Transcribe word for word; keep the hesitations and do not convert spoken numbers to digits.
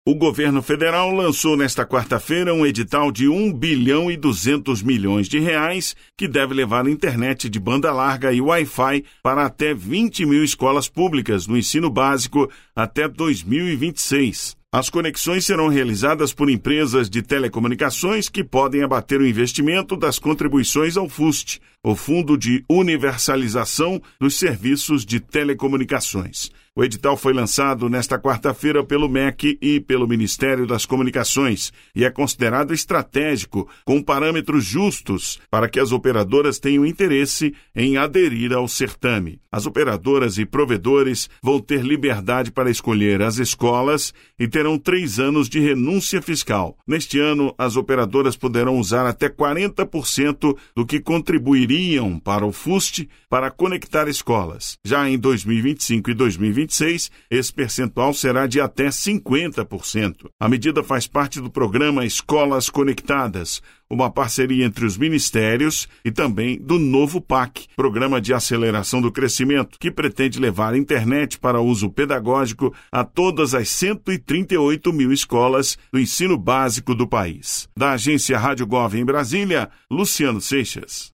O governo federal lançou nesta quarta-feira um edital de um bilhão e duzentos milhões de reais que deve levar a internet de banda larga e Wi-Fi para até vinte mil escolas públicas no ensino básico até dois mil e vinte e seis. As conexões serão realizadas por empresas de telecomunicações que podem abater o investimento das contribuições ao FUST, o Fundo de Universalização dos Serviços de Telecomunicações. O edital foi lançado nesta quarta-feira pelo M E C e pelo Ministério das Comunicações e é considerado estratégico, com parâmetros justos para que as operadoras tenham interesse em aderir ao certame. As operadoras e provedores vão ter liberdade para escolher as escolas e terão três anos de renúncia fiscal. Neste ano, as operadoras poderão usar até quarenta por cento do que contribuiriam para o FUST para conectar escolas. Já em dois mil e vinte e cinco e dois mil e vinte e seis, esse percentual será de até cinquenta por cento. A medida faz parte do programa Escolas Conectadas, uma parceria entre os ministérios e também do novo P A C, Programa de Aceleração do Crescimento, que pretende levar a internet para uso pedagógico a todas as cento e trinta e oito mil escolas do ensino básico do país. Da agência Rádio Gov em Brasília, Luciano Seixas.